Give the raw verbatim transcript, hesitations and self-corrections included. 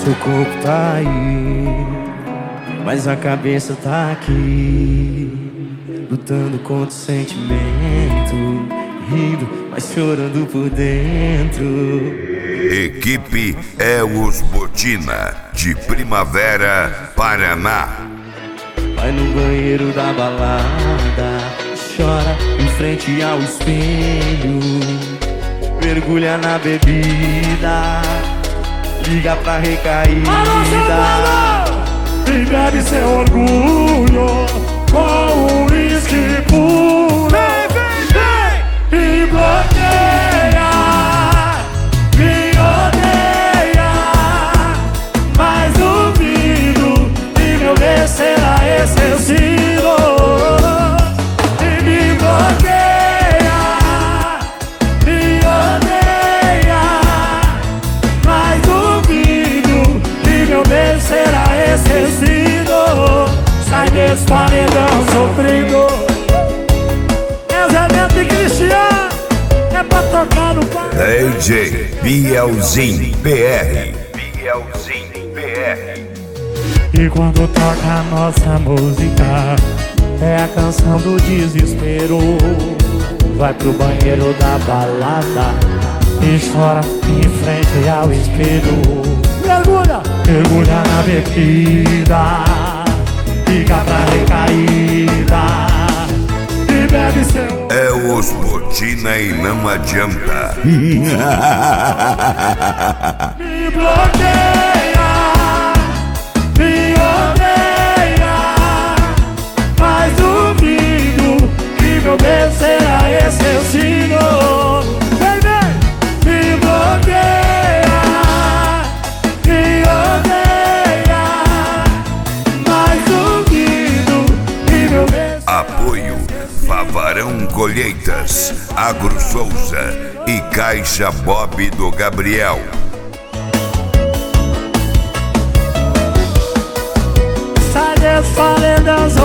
Seu corpo tá aí, mas a cabeça tá aqui, lutando contra o sentimento, rindo, mas chorando por dentro. Equipe é os Botina, de Primavera, Paraná. Vai no banheiro da balada, chora em frente ao espelho, mergulha na bebida, liga pra recaída e bebe seu orgulho com o uísque puro. Vem, vem, vem! E bloqueia, me odeia, mas duvido que meu bem será esquecido. E me bloqueia, me odeia, mas duvido que meu bem será esquecido. Sai desse paredão sofrido. É Zé Neto e Cristiano, é pra tocar no pai. D J Bielzinho P R. Bielzinho P R. E quando toca a nossa música, é a canção do desespero. Vai pro banheiro da balada e chora em frente ao espelho. Mergulha, mergulha na bebida, fica pra recaída e bebe seu... É os Botina e não adianta. Me bloqueia, me odeia, mas duvido que meu bem será esquecido. Vem, vem! Me bloqueia, me odeia, mas duvido que meu bem será... Apoio Favarão Colheitas, Agro Souza e Caixa Bob do Gabriel. Sai desse paredão